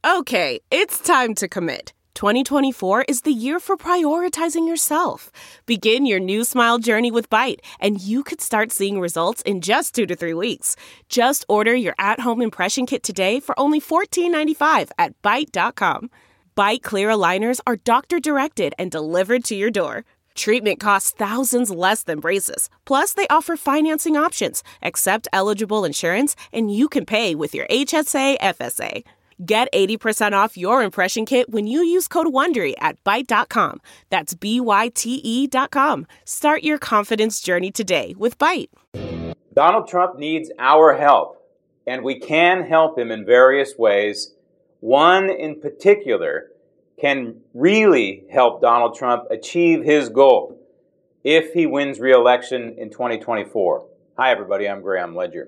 Okay, it's time to commit. 2024 is the year for prioritizing yourself. Begin your new smile journey with Byte, and you could start seeing results in just 2 to 3 weeks. Just order your at-home impression kit today for only $14.95 at Byte.com. Byte Clear aligners are doctor-directed and delivered to your door. Treatment costs thousands less than braces. Plus, they offer financing options, accept eligible insurance, and you can pay with your HSA FSA. Get 80% off your impression kit when you use code WONDERY at Byte.com. That's BYTE.com. Start your confidence journey today with Byte. Donald Trump needs our help, and we can help him in various ways. One in particular can really help Donald Trump achieve his goal if he wins re-election in 2024. Hi, everybody. I'm Graham Ledger.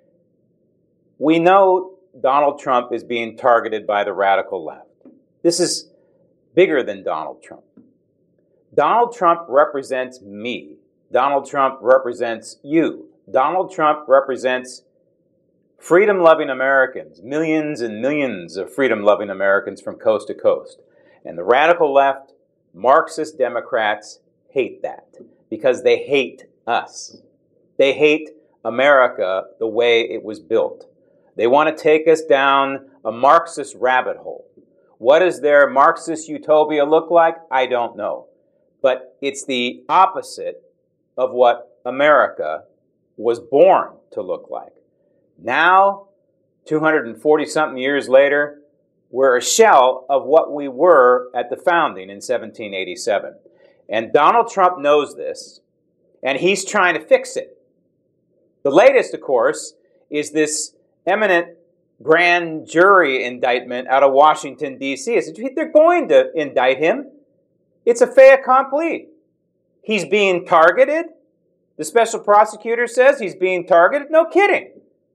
We know Donald Trump is being targeted by the radical left. This is bigger than Donald Trump. Donald Trump represents me. Donald Trump represents you. Donald Trump represents freedom-loving Americans, millions and millions of freedom-loving Americans from coast to coast. And the radical left, Marxist Democrats, hate that because they hate us. They hate America the way it was built. They want to take us down a Marxist rabbit hole. What does their Marxist utopia look like? I don't know. But it's the opposite of what America was born to look like. Now, 240-something years later, we're a shell of what we were at the founding in 1787. And Donald Trump knows this, and he's trying to fix it. The latest, of course, is this eminent grand jury indictment out of Washington, D.C. I said, they're going to indict him. It's a fait accompli. He's being targeted. The special prosecutor says he's being targeted. No kidding.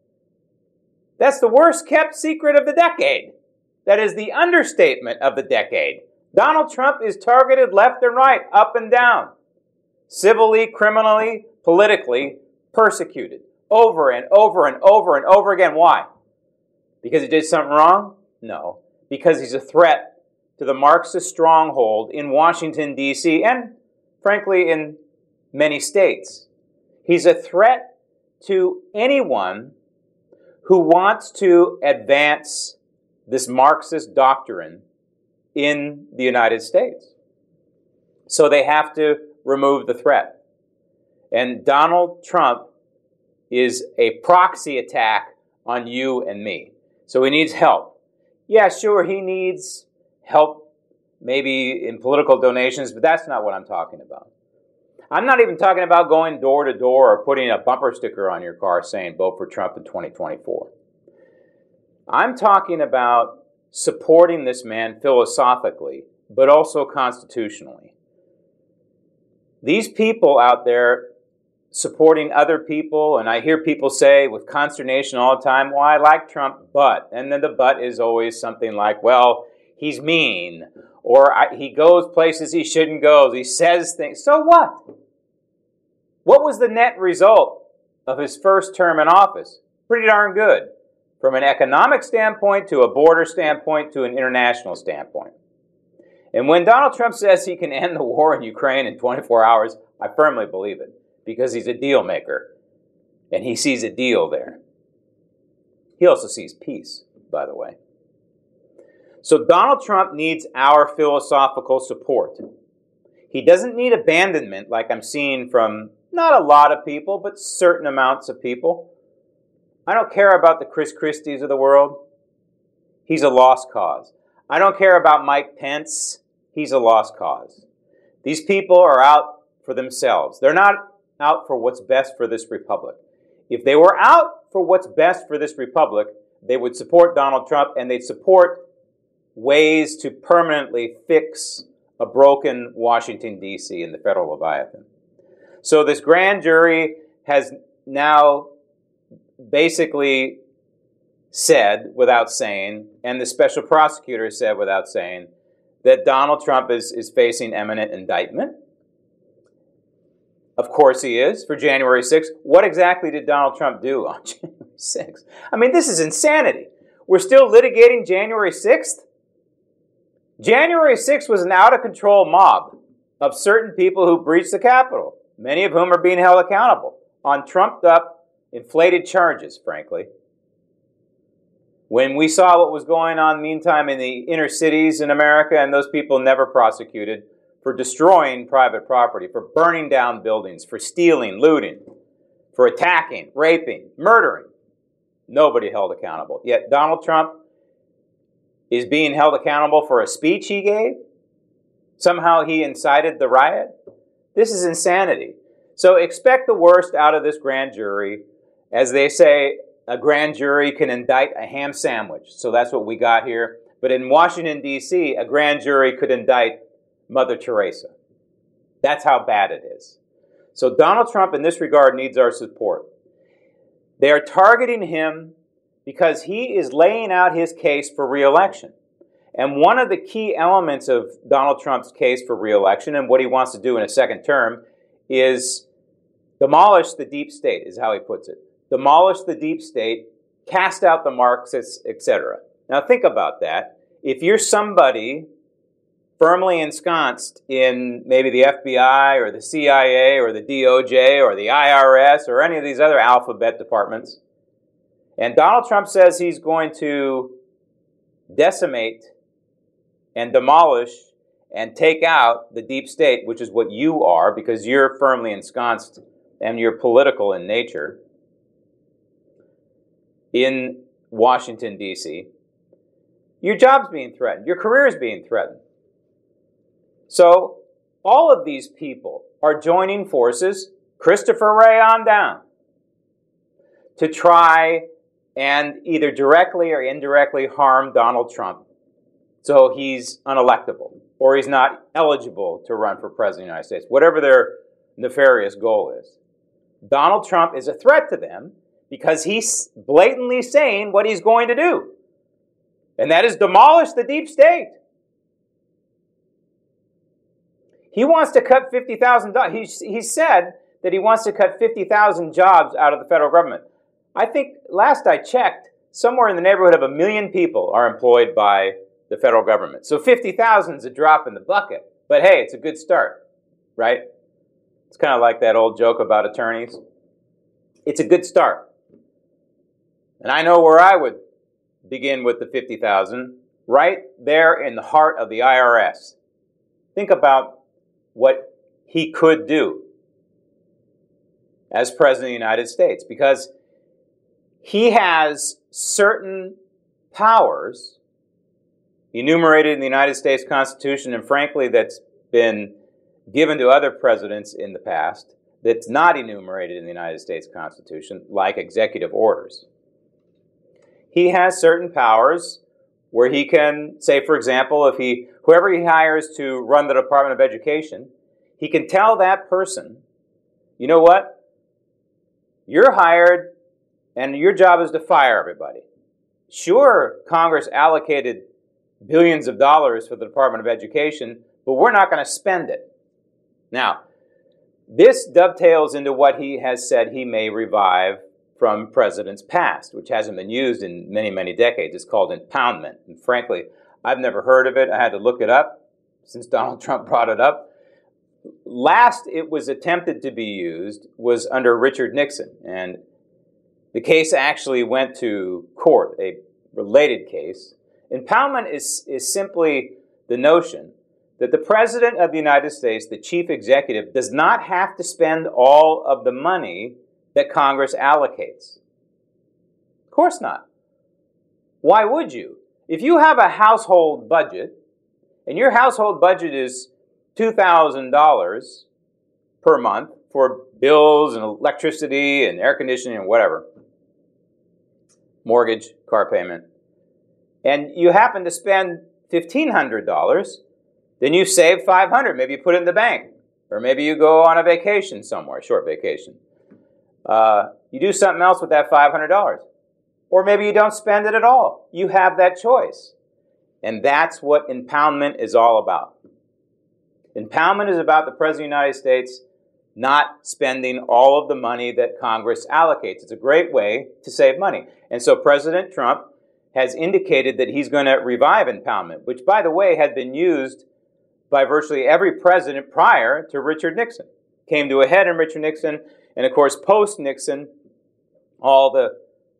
That's the worst kept secret of the decade. That is the understatement of the decade. Donald Trump is targeted left and right, up and down, civilly, criminally, politically persecuted. Over and over and over and over again. Why? Because he did something wrong? No. Because he's a threat to the Marxist stronghold in Washington, D.C., and, frankly, in many states. He's a threat to anyone who wants to advance this Marxist doctrine in the United States. So they have to remove the threat. And Donald Trump is a proxy attack on you and me. So he needs help. Yeah, sure, he needs help maybe in political donations, but that's not what I'm talking about. I'm not even talking about going door to door or putting a bumper sticker on your car saying vote for Trump in 2024. I'm talking about supporting this man philosophically, but also constitutionally. These people out there supporting other people, and I hear people say with consternation all the time, well, I like Trump, but, and then the but is always something like, well, he's mean, or he goes places he shouldn't go, he says things. So what? What was the net result of his first term in office? Pretty darn good. From an economic standpoint, to a border standpoint, to an international standpoint. And when Donald Trump says he can end the war in Ukraine in 24 hours, I firmly believe it. Because he's a deal maker, and he sees a deal there. He also sees peace, by the way. So Donald Trump needs our philosophical support. He doesn't need abandonment like I'm seeing from not a lot of people, but certain amounts of people. I don't care about the Chris Christies of the world. He's a lost cause. I don't care about Mike Pence. He's a lost cause. These people are out for themselves. They're not out for what's best for this republic. If they were out for what's best for this republic, they would support Donald Trump, and they'd support ways to permanently fix a broken Washington, D.C. and the federal Leviathan. So this grand jury has now basically said, without saying, and the special prosecutor said without saying, that Donald Trump is facing imminent indictment. Of course he is, for January 6th. What exactly did Donald Trump do on January 6th? I mean, this is insanity. we're still litigating January 6th? January 6th was an out-of-control mob of certain people who breached the Capitol, many of whom are being held accountable on trumped-up, inflated charges, frankly. When we saw what was going on, meantime, in the inner cities in America, and those people never prosecuted for destroying private property, for burning down buildings, for stealing, looting, for attacking, raping, murdering, nobody held accountable. Yet Donald Trump is being held accountable for a speech he gave. Somehow he incited the riot. This is insanity. So expect the worst out of this grand jury. As they say, a grand jury can indict a ham sandwich. So that's what we got here. But in Washington, D.C., a grand jury could indict Mother Teresa. That's how bad it is. So Donald Trump, in this regard, needs our support. They are targeting him because he is laying out his case for re-election. And one of the key elements of Donald Trump's case for re-election and what he wants to do in a second term is demolish the deep state, is how he puts it. Demolish the deep state, cast out the Marxists, etc. Now think about that. If you're somebody firmly ensconced in maybe the FBI or the CIA or the DOJ or the IRS or any of these other alphabet departments, and Donald Trump says he's going to decimate and demolish and take out the deep state, which is what you are because you're firmly ensconced and you're political in nature, in Washington, D.C., your job's being threatened. Your career is being threatened. So all of these people are joining forces, Christopher Wray on down, to try and either directly or indirectly harm Donald Trump so he's unelectable or he's not eligible to run for president of the United States, whatever their nefarious goal is. Donald Trump is a threat to them because he's blatantly saying what he's going to do, and that is demolish the deep state. He wants to cut 50,000 jobs. He said that he wants to cut 50,000 jobs out of the federal government. I think, last I checked, somewhere in the neighborhood of 1 million people are employed by the federal government. So 50,000 is a drop in the bucket. But hey, it's a good start, right? It's kind of like that old joke about attorneys. It's a good start. And I know where I would begin with the 50,000, right there in the heart of the IRS. Think about what he could do as President of the United States, because he has certain powers enumerated in the United States Constitution, and frankly, that's been given to other presidents in the past, that's not enumerated in the United States Constitution, like executive orders. He has certain powers where he can, say, for example, if whoever he hires to run the Department of Education, he can tell that person, you know what? You're hired and your job is to fire everybody. Sure, Congress allocated billions of dollars for the Department of Education, but we're not going to spend it. Now, this dovetails into what he has said he may revive from presidents past, which hasn't been used in many, many decades. It's called impoundment. And frankly, I've never heard of it. I had to look it up since Donald Trump brought it up. Last it was attempted to be used was under Richard Nixon. And the case actually went to court, a related case. Impoundment is simply the notion that the President of the United States, the chief executive, does not have to spend all of the money that Congress allocates. Of course not. Why would you? If you have a household budget, and your household budget is $2,000 per month for bills and electricity and air conditioning and whatever, mortgage, car payment, and you happen to spend $1,500, then you save $500. Maybe you put it in the bank, or maybe you go on a vacation somewhere, short vacation. You do something else with that $500. Or maybe you don't spend it at all. You have that choice. And that's what impoundment is all about. Impoundment is about the President of the United States not spending all of the money that Congress allocates. It's a great way to save money. And so President Trump has indicated that he's going to revive impoundment, which, by the way, had been used by virtually every president prior to Richard Nixon. Came to a head in Richard Nixon, and of course, post-Nixon, all the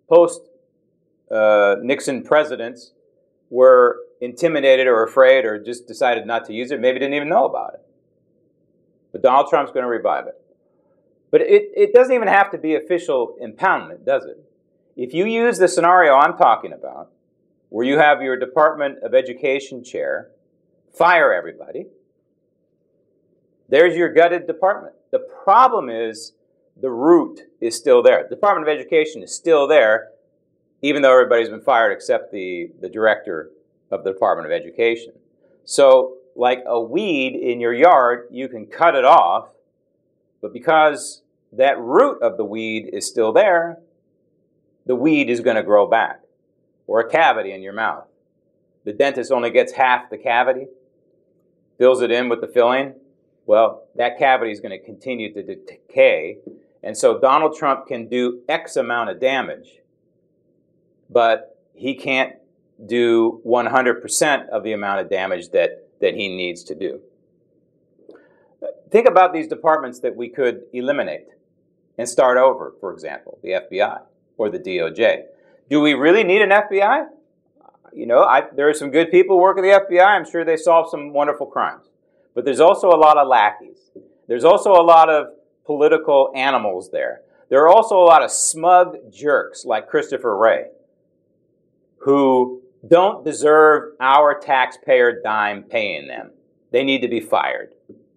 post-Nixon presidents were intimidated or afraid or just decided not to use it, maybe didn't even know about it. But Donald Trump's going to revive it. But it doesn't even have to be official impoundment, does it? If you use the scenario I'm talking about, where you have your Department of Education chair fire everybody, there's your gutted department. The problem is the root is still there. The Department of Education is still there, even though everybody's been fired except the director of the Department of Education. So, like a weed in your yard, you can cut it off, but because that root of the weed is still there, the weed is going to grow back, or a cavity in your mouth. The dentist only gets half the cavity, fills it in with the filling. Well, that cavity is going to continue to decay, and so Donald Trump can do X amount of damage, but he can't do 100% of the amount of damage that he needs to do. Think about these departments that we could eliminate and start over, for example, the FBI or the DOJ. Do we really need an FBI? You know, there are some good people who work at the FBI. I'm sure they solve some wonderful crimes. But there's also a lot of lackeys. There's also a lot of political animals there. There are also a lot of smug jerks like Christopher Wray who don't deserve our taxpayer dime paying them. They need to be fired.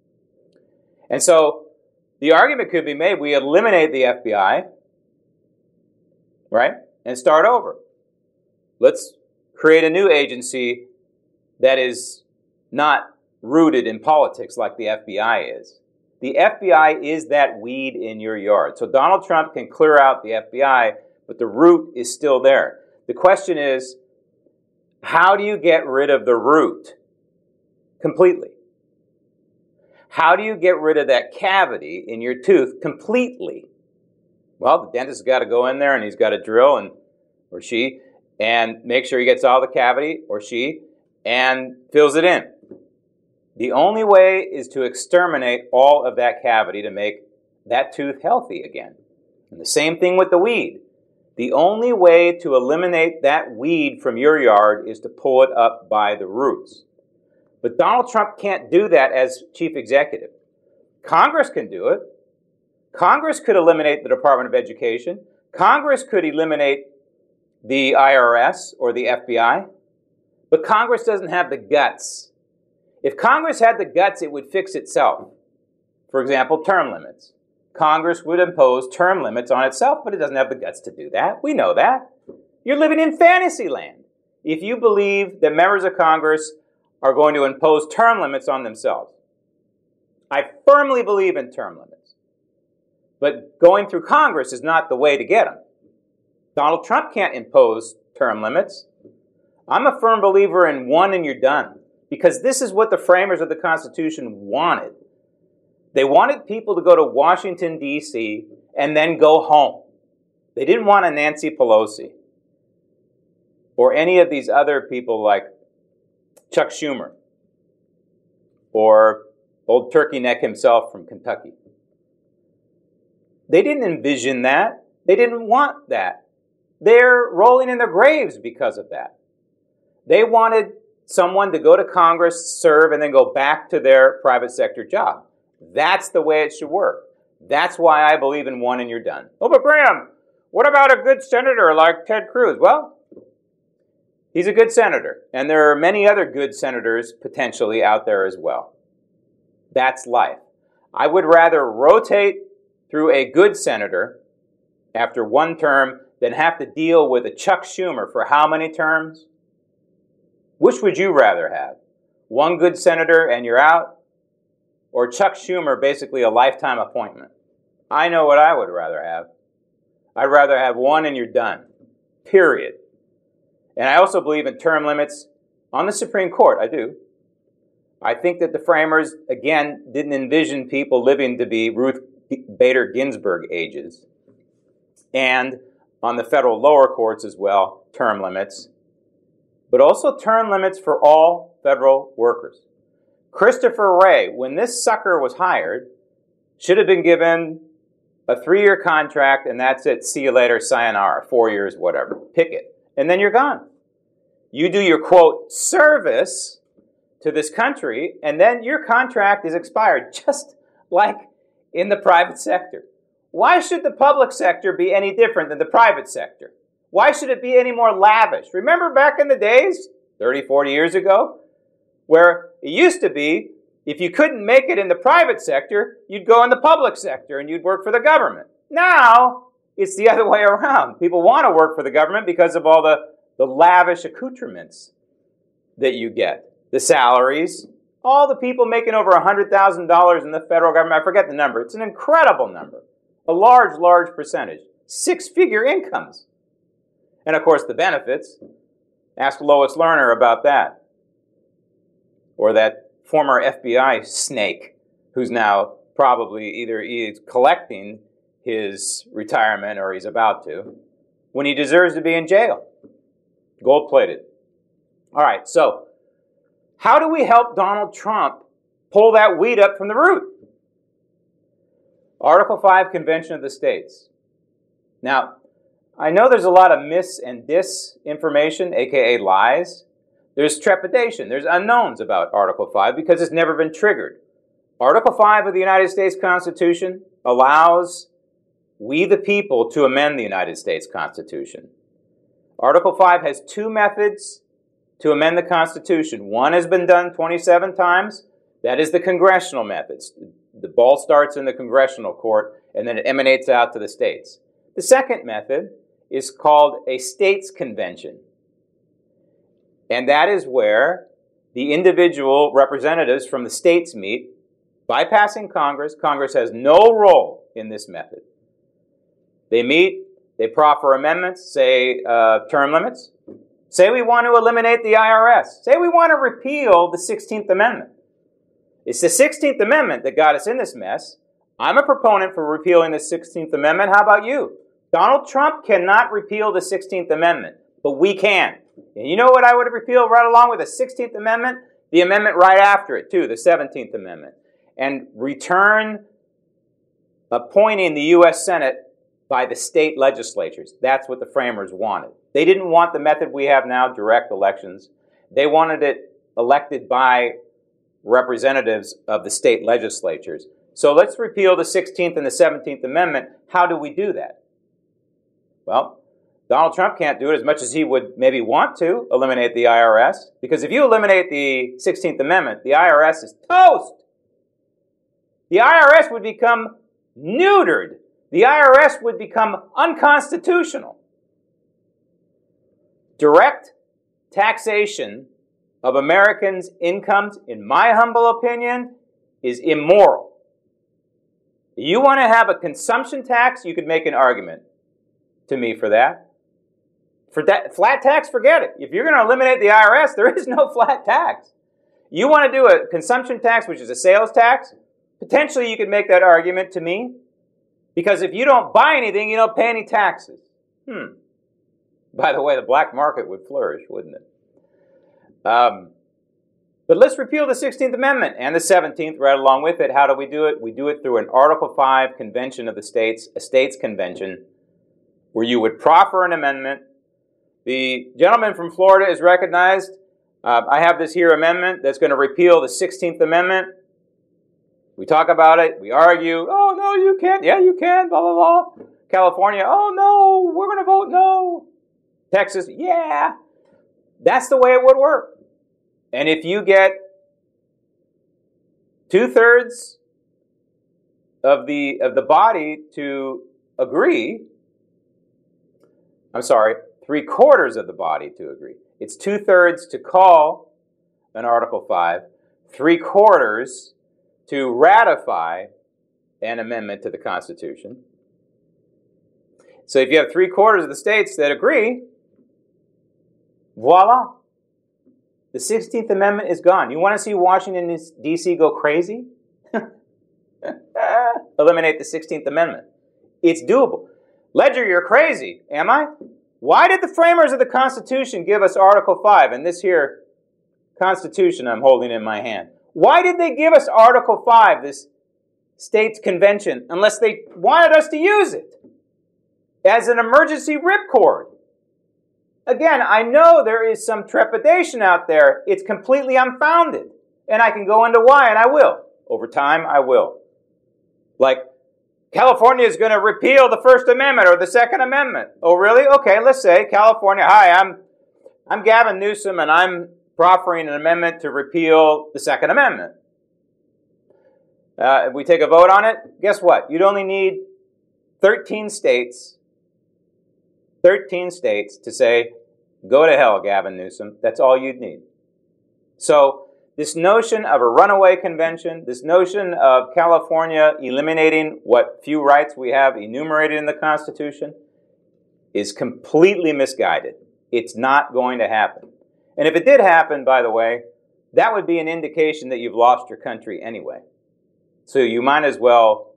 And so the argument could be made, we eliminate the FBI, right, and start over. Let's create a new agency that is not rooted in politics like the FBI is. The FBI is that weed in your yard. So Donald Trump can clear out the FBI, but the root is still there. The question is, how do you get rid of the root completely? How do you get rid of that cavity in your tooth completely? Well, the dentist's got to go in there and he's got to drill, or she, and make sure he gets all the cavity, or she, and fills it in. The only way is to exterminate all of that cavity to make that tooth healthy again. And the same thing with the weed. The only way to eliminate that weed from your yard is to pull it up by the roots. But Donald Trump can't do that as chief executive. Congress can do it. Congress could eliminate the Department of Education. Congress could eliminate the IRS or the FBI. But Congress doesn't have the guts. If Congress had the guts, it would fix itself. For example, term limits. Congress would impose term limits on itself, but it doesn't have the guts to do that. We know that. You're living in fantasy land if you believe that members of Congress are going to impose term limits on themselves. I firmly believe in term limits. But going through Congress is not the way to get them. Donald Trump can't impose term limits. I'm a firm believer in one and you're done, because this is what the framers of the Constitution wanted. They wanted people to go to Washington, D.C., and then go home. They didn't want a Nancy Pelosi or any of these other people like Chuck Schumer or old Turkey Neck himself from Kentucky. They didn't envision that. They didn't want that. They're rolling in their graves because of that. They wanted someone to go to Congress, serve, and then go back to their private sector job. That's the way it should work. That's why I believe in one and you're done. Oh, but Graham, what about a good senator like Ted Cruz? Well, he's a good senator, and there are many other good senators potentially out there as well. That's life. I would rather rotate through a good senator after one term than have to deal with a Chuck Schumer for how many terms? Which would you rather have? One good senator and you're out? Or Chuck Schumer, basically a lifetime appointment? I know what I would rather have. I'd rather have one and you're done. Period. And I also believe in term limits on the Supreme Court. I do. I think that the framers, again, didn't envision people living to be Ruth Bader Ginsburg ages. And on the federal lower courts as well, term limits. but also term limits for all federal workers. Christopher Wray, when this sucker was hired, should have been given a 3-year contract, and that's it. See you later, sayonara, 4 years, whatever. Pick it. And then you're gone. You do your, quote, service to this country, and then your contract is expired, just like in the private sector. Why should the public sector be any different than the private sector? Why should it be any more lavish? Remember back in the days, 30, 40 years ago, where it used to be, if you couldn't make it in the private sector, you'd go in the public sector and you'd work for the government. Now, it's the other way around. People want to work for the government because of all the lavish accoutrements that you get. The salaries, all the people making over $100,000 in the federal government, I forget the number. It's an incredible number. A large, large percentage. 6-figure incomes. And of course, the benefits. Ask Lois Lerner about that. Or that former FBI snake who's now probably either he's collecting his retirement or he's about to, when he deserves to be in jail. Gold-plated. All right, so how do we help Donald Trump pull that weed up from the root? Article 5, Convention of the States. Now, I know there's a lot of mis and disinformation, aka lies. There's trepidation, there's unknowns about Article 5 because it's never been triggered. Article 5 of the United States Constitution allows we the people to amend the United States Constitution. Article 5 has 2 methods to amend the Constitution. One has been done 27 times. That is the congressional methods. The ball starts in the congressional court and then it emanates out to the states. The second method is called a states convention. And that is where the individual representatives from the states meet, bypassing Congress. Congress has no role in this method. They meet, they proffer amendments, say term limits. Say we want to eliminate the IRS. Say we want to repeal the 16th Amendment. It's the 16th Amendment that got us in this mess. I'm a proponent for repealing the 16th Amendment. How about you? Donald Trump cannot repeal the 16th Amendment, but we can. And you know what I would have repealed right along with the 16th Amendment? The amendment right after it, too, the 17th Amendment. And return appointing the U.S. Senate by the state legislatures. That's what the framers wanted. They didn't want the method we have now, direct elections. They wanted it elected by representatives of the state legislatures. So let's repeal the 16th and the 17th Amendment. How do we do that? Well, Donald Trump can't do it as much as he would maybe want to eliminate the IRS. Because if you eliminate the 16th Amendment, the IRS is toast. The IRS would become neutered. The IRS would become unconstitutional. Direct taxation of Americans' incomes, in my humble opinion, is immoral. You want to have a consumption tax, you could make an argument to me for that. For that flat tax, forget it. If you're going to eliminate the IRS, there is no flat tax. You want to do a consumption tax, which is a sales tax, potentially you could make that argument to me. Because if you don't buy anything, you don't pay any taxes. By the way, the black market would flourish, wouldn't it? But let's repeal the 16th Amendment and the 17th right along with it. How do we do it? We do it through an Article 5 Convention of the States, a states convention, where you would proffer an amendment. The gentleman from Florida is recognized. I have this here amendment that's going to repeal the 16th Amendment. We talk about it. We argue. Oh, no, you can't. Yeah, you can. Blah, blah, blah. California. Oh, no, we're going to vote no. Texas. Yeah. That's the way it would work. And if you get 2/3 of the body to agree, I'm sorry, 3/4 of the body to agree. It's 2/3 to call an Article 5, 3/4 to ratify an amendment to the Constitution. So if you have 3/4 of the states that agree, voila. The 16th Amendment is gone. You want to see Washington, D.C. go crazy? Eliminate the 16th Amendment. It's doable. Ledger, you're crazy. Am I? Why did the framers of the Constitution give us Article 5? And this here Constitution I'm holding in my hand. Why did they give us Article 5, this states convention, unless they wanted us to use it as an emergency ripcord? Again, I know there is some trepidation out there. It's completely unfounded. And I can go into why, and I will. Over time, I will. Like, California is going to repeal the First Amendment or the Second Amendment. Oh, really? Okay, let's say California. Hi, I'm Gavin Newsom, and I'm proffering an amendment to repeal the Second Amendment. If we take a vote on it, guess what? You'd only need 13 states to say, go to hell, Gavin Newsom. That's all you'd need. So this notion of a runaway convention, this notion of California eliminating what few rights we have enumerated in the Constitution is completely misguided. It's not going to happen. And if it did happen, by the way, that would be an indication that you've lost your country anyway. So you might as well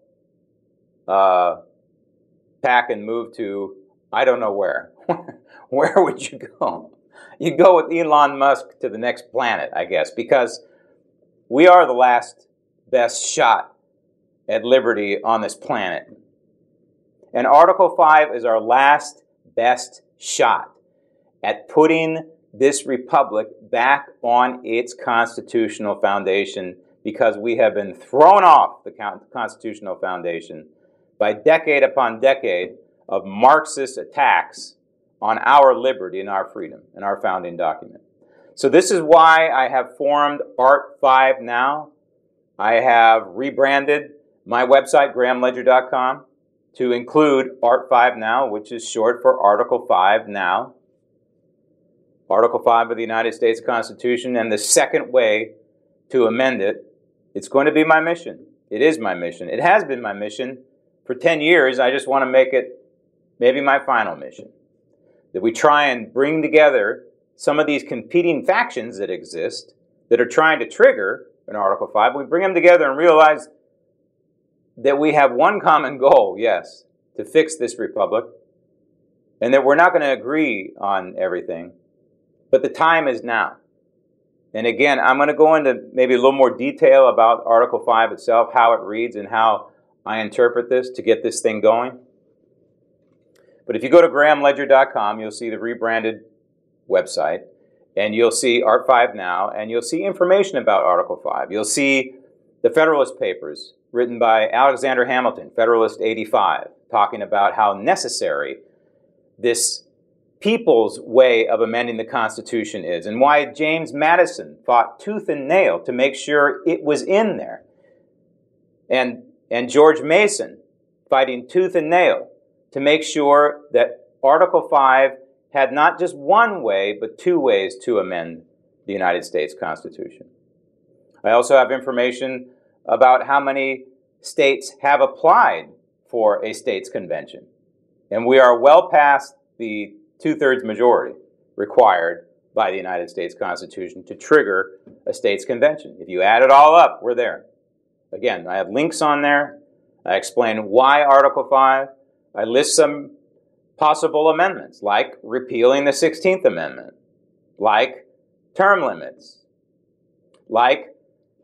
pack and move to, I don't know where. Where would you go? You'd go with Elon Musk to the next planet, I guess, because we are the last best shot at liberty on this planet. And Article 5 is our last best shot at putting this republic back on its constitutional foundation, because we have been thrown off the constitutional foundation by decade upon decade of Marxist attacks on our liberty and our freedom and our founding document. So this is why I have formed Art 5 Now. I have rebranded my website, grahamledger.com, to include Art 5 Now, which is short for Article 5 Now. Article 5 of the United States Constitution, and the second way to amend it. It's going to be my mission. It is my mission. It has been my mission for 10 years. I just want to make it maybe my final mission. That we try and bring together some of these competing factions that exist that are trying to trigger an Article 5. We bring them together and realize that we have one common goal, yes, to fix this republic, and that we're not going to agree on everything, but the time is now. And again, I'm going to go into maybe a little more detail about Article 5 itself, how it reads and how I interpret this to get this thing going. But if you go to grahamledger.com, you'll see the rebranded website, and you'll see Art 5 Now, and you'll see information about Article 5. You'll see the Federalist Papers written by Alexander Hamilton, Federalist 85, talking about how necessary this people's way of amending the Constitution is, and why James Madison fought tooth and nail to make sure it was in there. And George Mason fighting tooth and nail to make sure that Article 5 had not just one way, but two ways to amend the United States Constitution. I also have information about how many states have applied for a states convention. And we are well past the two-thirds majority required by the United States Constitution to trigger a states convention. If you add it all up, we're there. Again, I have links on there. I explain why Article 5. I list some possible amendments, like repealing the 16th Amendment, like term limits, like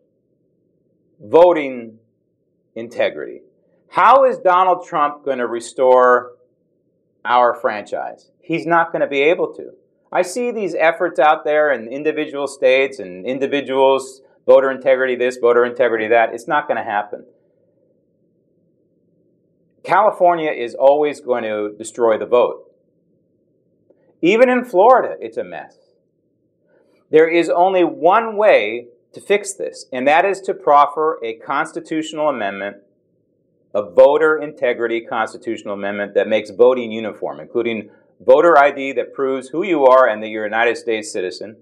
voting integrity. How is Donald Trump going to restore our franchise? He's not going to be able to. I see these efforts out there in individual states and individuals, voter integrity this, voter integrity that. It's not going to happen. California is always going to destroy the vote. Even in Florida, it's a mess. There is only one way to fix this, and that is to proffer a constitutional amendment, a voter integrity constitutional amendment that makes voting uniform, including voter ID that proves who you are and that you're a United States citizen.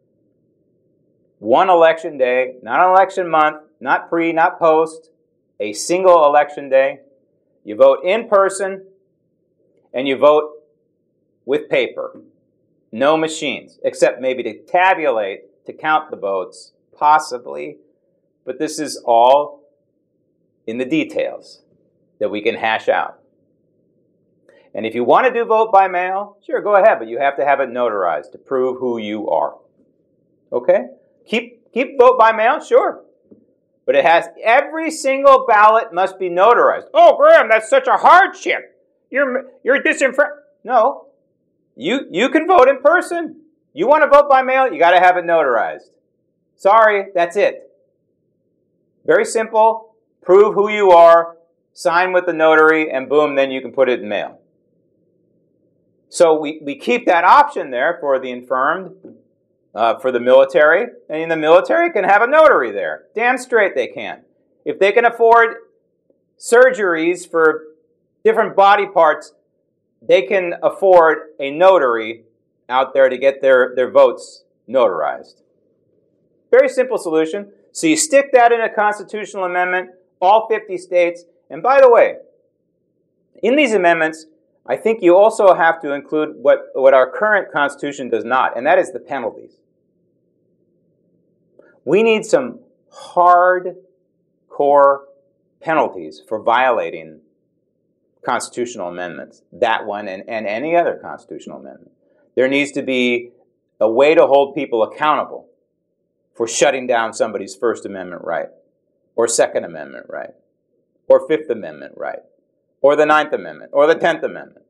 One election day, not an election month, not pre, not post, a single election day. You vote in person, and you vote with paper. No machines, except maybe to tabulate, to count the votes, possibly. But this is all in the details that we can hash out. And if you want to do vote by mail, sure, go ahead, but you have to have it notarized to prove who you are. Okay? Keep vote by mail, sure. But it has, every single ballot must be notarized. Oh, Graham, that's such a hardship. You're disenfranchised. No. You can vote in person. You want to vote by mail, you got to have it notarized. Sorry, that's it. Very simple. Prove who you are, sign with the notary, and boom, then you can put it in mail. So we keep that option there for the infirmed, for the military, and the military can have a notary there. Damn straight they can. If they can afford surgeries for different body parts, they can afford a notary out there to get their votes notarized. Very simple solution. So you stick that in a constitutional amendment, all 50 states. And by the way, in these amendments, I think you also have to include what our current Constitution does not, and that is the penalties. We need some hardcore penalties for violating constitutional amendments, that one and any other constitutional amendment. There needs to be a way to hold people accountable for shutting down somebody's First Amendment right, or Second Amendment right, or Fifth Amendment right, or the Ninth Amendment, or the 10th Amendment.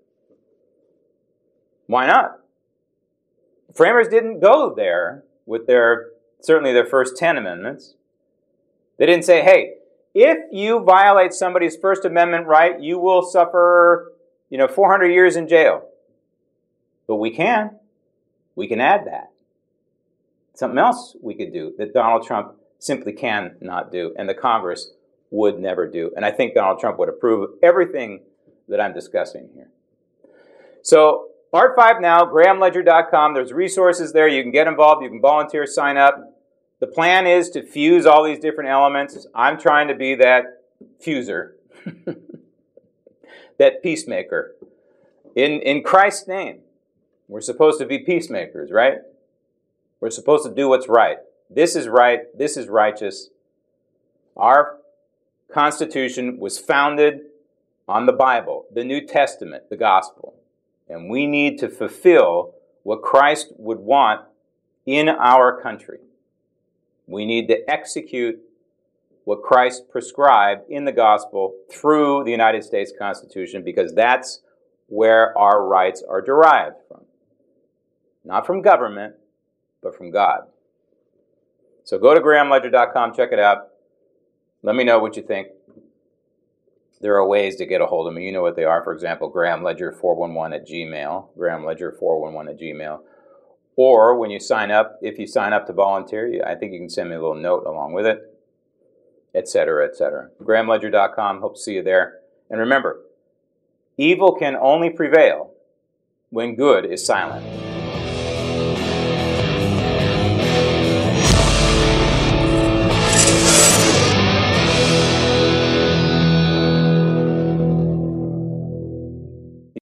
Why not? Framers didn't go there with certainly their first 10 amendments. They didn't say, hey, if you violate somebody's First Amendment right, you will suffer, 400 years in jail. But we can add that. Something else we could do that Donald Trump simply cannot do, and the Congress would never do. And I think Donald Trump would approve of everything that I'm discussing here. So, Art5 Now, GrahamLedger.com. There's resources there. You can get involved. You can volunteer, sign up. The plan is to fuse all these different elements. I'm trying to be that fuser, that peacemaker. In Christ's name, we're supposed to be peacemakers, right? We're supposed to do what's right. This is right. This is righteous. Our Constitution was founded on the Bible, the New Testament, the Gospel. And we need to fulfill what Christ would want in our country. We need to execute what Christ prescribed in the Gospel through the United States Constitution, because that's where our rights are derived from. Not from government, but from God. So go to GrahamLedger.com, check it out. Let me know what you think. There are ways to get a hold of me. You know what they are. For example, GrahamLedger411 at Gmail, GrahamLedger411 at Gmail. Or when you sign up, if you sign up to volunteer, I think you can send me a little note along with it, etc., etc. GrahamLedger.com. Hope to see you there. And remember, evil can only prevail when good is silent.